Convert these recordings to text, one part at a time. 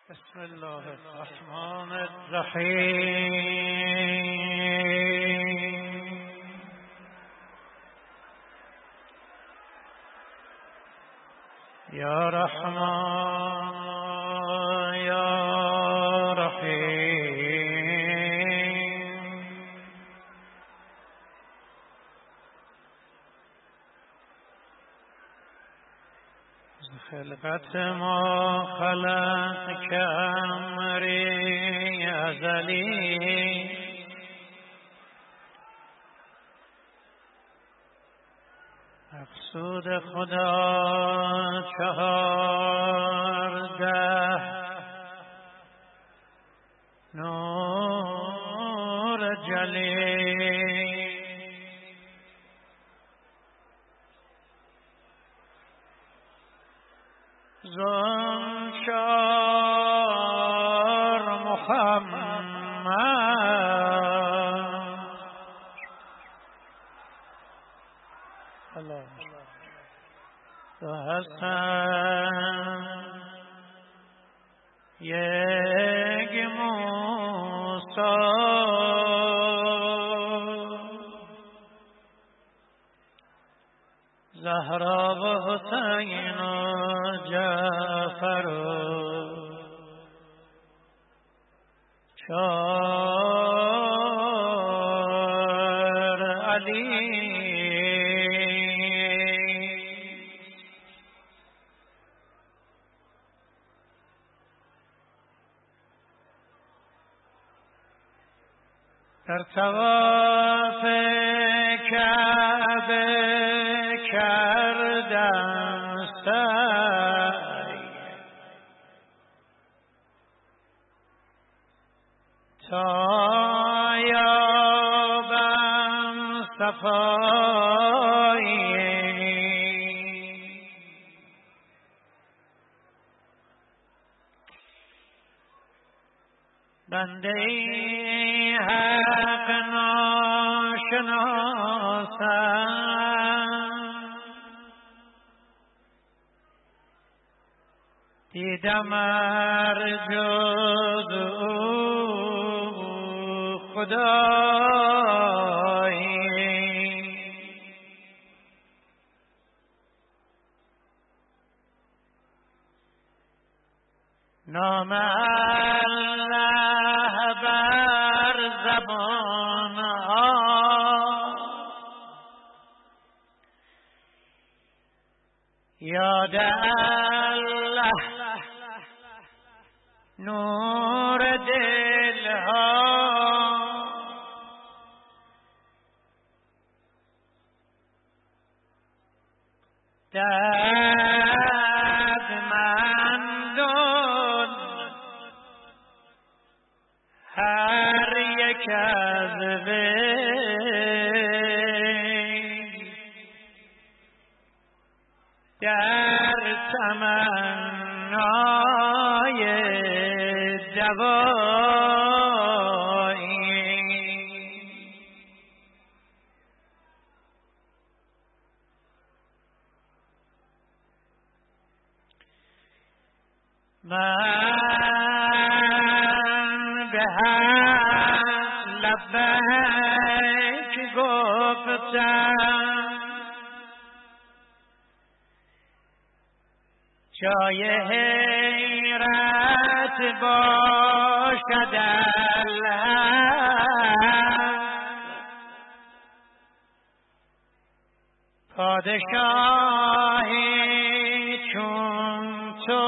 بسم الله الرحمن الرحیم. یا رحمان یا رحیم. خلقت ما خلق که امری ازلی، مقصود خدا 14 نور جلی. زنشار محمد و حسن یک موسی، زهرا و حسین و جعفر و 4 علی. در طواف کعبه کردم سعی تا یابم صفایی، بنده ای حق ناشناسم، دیدم جز او خدایی. نام الله بر زبان یاد الله نور دلها، دردمندان هر یک از وی در تمنای دوایی. من به حق لبیک گفتم، جای حیرت باشد الحق، پادشاهی چون تو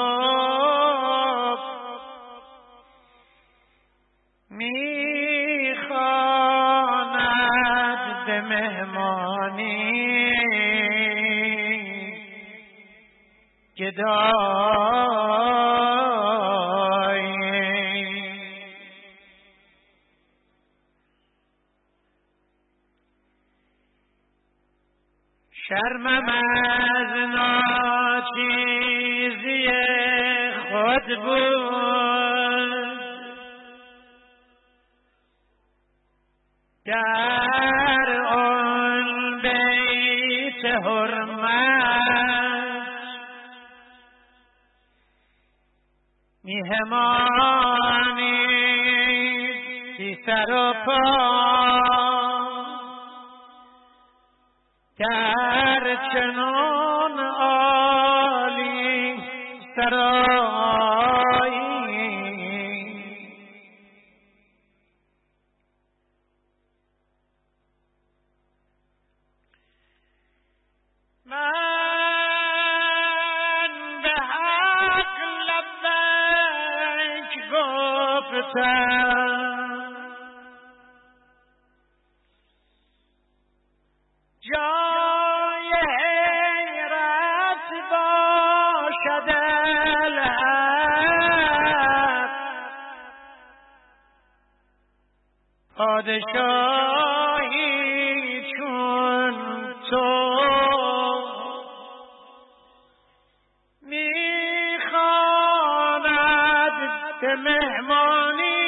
میخواند به مهمانی، گدایی. شرمم از ناچیزی خود بود، در آن بیت حرمت میهمانی بی سر و پا در چنان عالی سرایی من به حق لبیک گفتم جای حیرت باشد الحق پادشاهی چون تو میخواند به مهمانی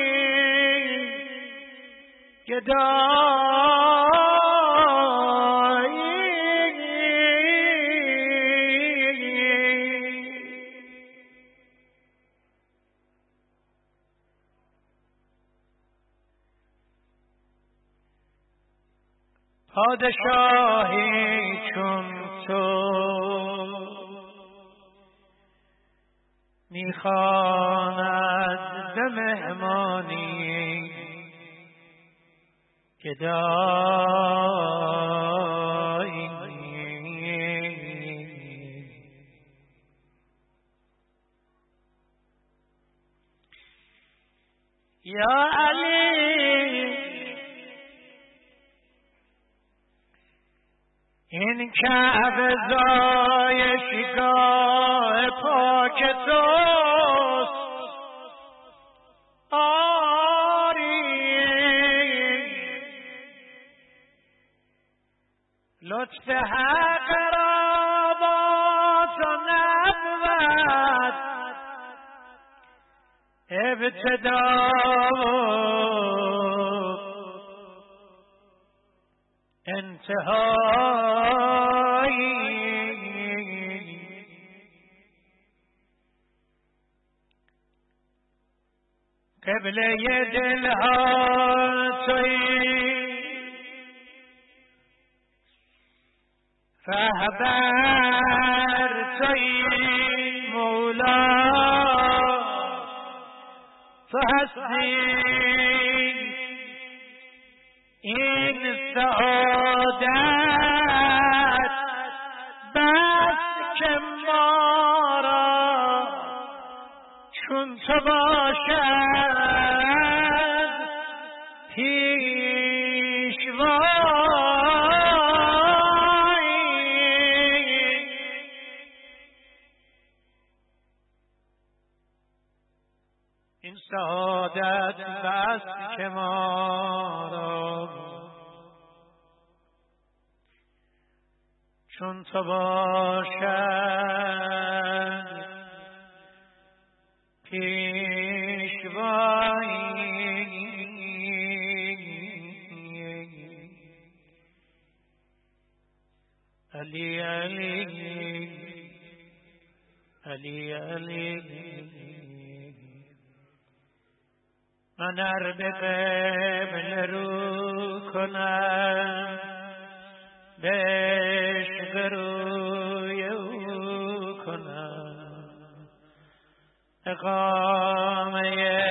پادشاهی چون تو میخواند به مهمانی گدایی یا علی این کعبه زایشگاه پاک توست آری لطف حق را با تو نبود ابتدا انتهایی قبله دلها تویی رهبر تویی مولا تو هستی این سعادت بس که ما را چون تو باشد پیشوایی این سعادت بس که ما را چون تو باشد پیشوایی علی علی علی علی من ار به قبله رو کنم به عشق روی او کنم اقامه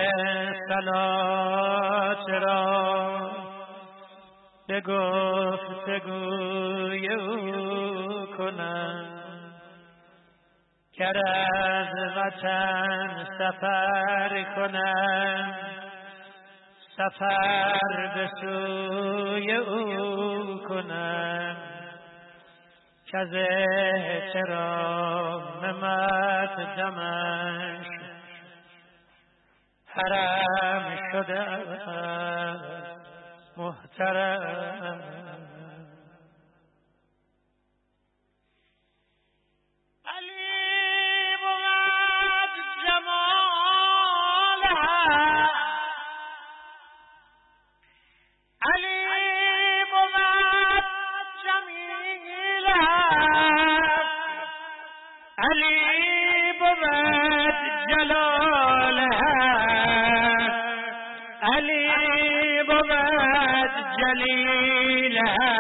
صلات را به گفتگوی او کنم گر از وطن سفر کنم سفر به سوی او کنم کز احترام مقدمش حرم شده محترم علی بود جمالها علی بود جمیلها علی بود جلال جلیلها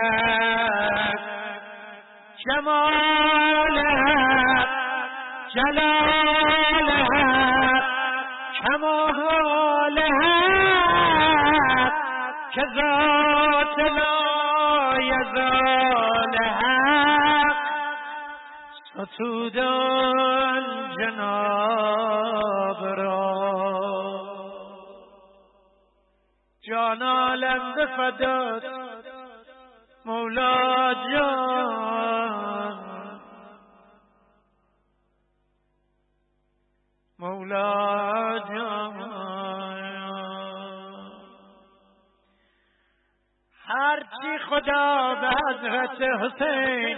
جمالها جلالها کمالها که ذات لا یزالها ستودان جناب را جان عالم بفداد مولا جان مولا جان هرچی خدا به حضرت حسین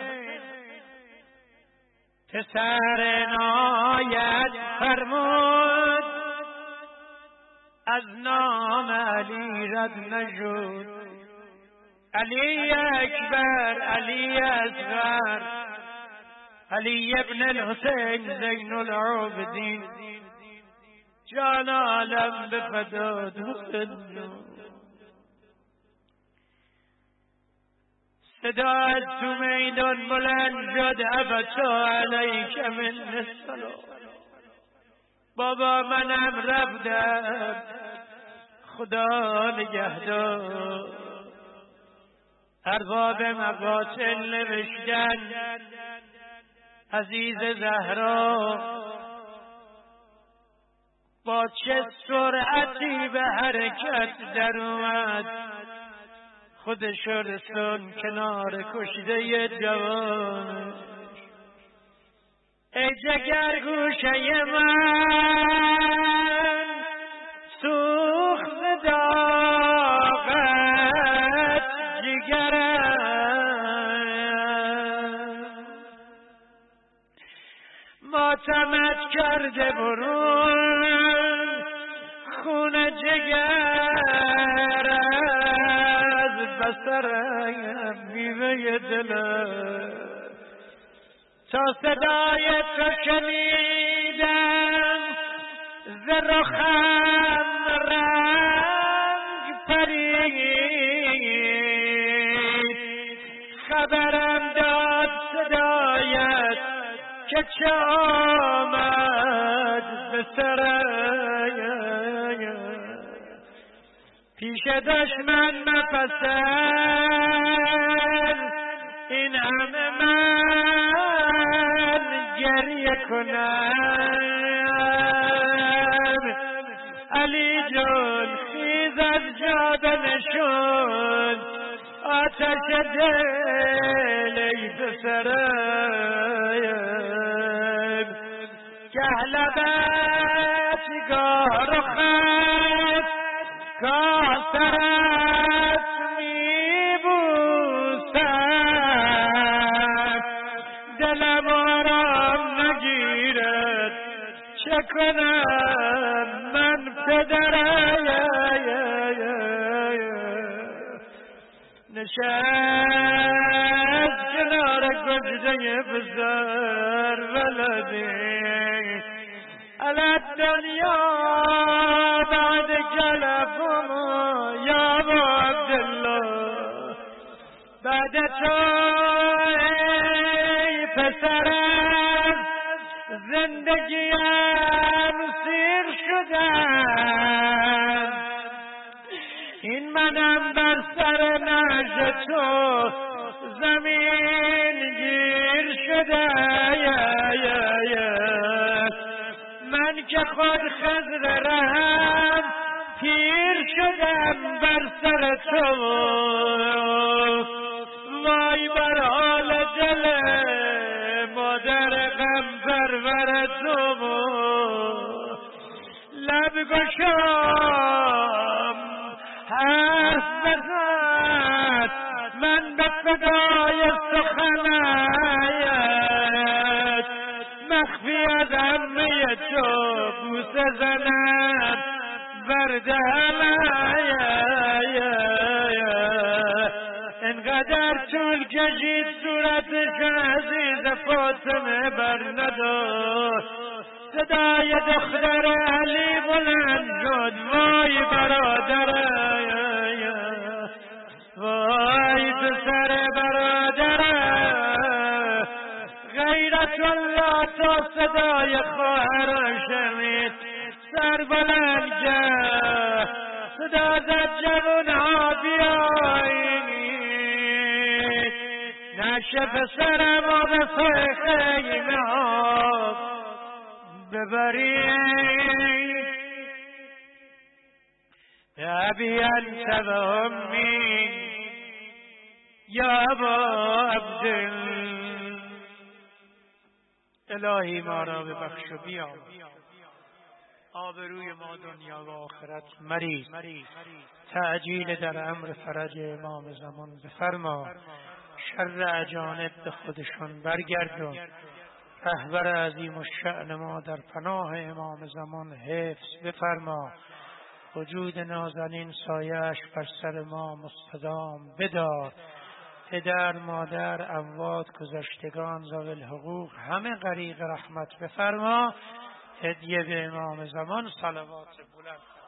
پسر نایت فرمود از نام علی رد نشد علی اکبر علی اصغر علی ابن الحسین زین العابدین جان عالم بفداد حسین صدا از تو میدان بلند شد ابتا علیک من السلام بابا منم رفتم خدا نگهدار ارباب مقاتل نوشتن عزیز زهرا با چه سرعتی به حرکت در اومد خودش رسون کنار کشته جوان ای جگر گوشه من سوخت داغت جگرم ماتمت کرده برون خون جگر از بسرم میوه دلم تا صدای تو شنیدم ز رخم رنگ پرید خبرم داد صدایت که چه آمد به سرم پیش دشمن مپسند این همه من گریه کنم علی جان خیز از جا بنشون آتش دل ای پسرم گه لبت گاه رخت گاه سرت میبوسد دلم آرام نگیرد چه کنم من پدرم نشست کنار گجده بزر ولدی علی الدنیا بعد کلفم یا عبدالله بعد تو ای پسرم زندگیم سیر شدم این منم بر سر نعش تو زمین گیر شده من که خود خضر رهم پیر شدم بر سر تو وای بر حال دل مادر غم پرور تو لب گشام حرف بزن من به فدای سخنت مخفی از همه تو بوسه زنم بر دهنت انقدر طول کشید صورتش عزیز فاطمه بر نداشت صدای دختر علی بلند شد وای برادر بیت الله تا صدای خواهران شنید سر بلند کرد صدا زد جوانها بیایید نشه پسرم و به خیمه ها ببرید ابی انت و امی یا ابا عبدل الهی ما را ببخش و بیامرز آبروی ما دنیا و آخرت مریض تعجیل در امر فرج امام زمان بفرما شر اجانب به خودشون برگردون رهبر عظیم الشأن ما در پناه امام زمان حفظ بفرما وجود نازنین سایش بر سر ما مستدام بدار پدر مادر اموات گذشتگان ذوی الحقوق همه غریق رحمت بفرما هدیه به امام زمان صلوات بلند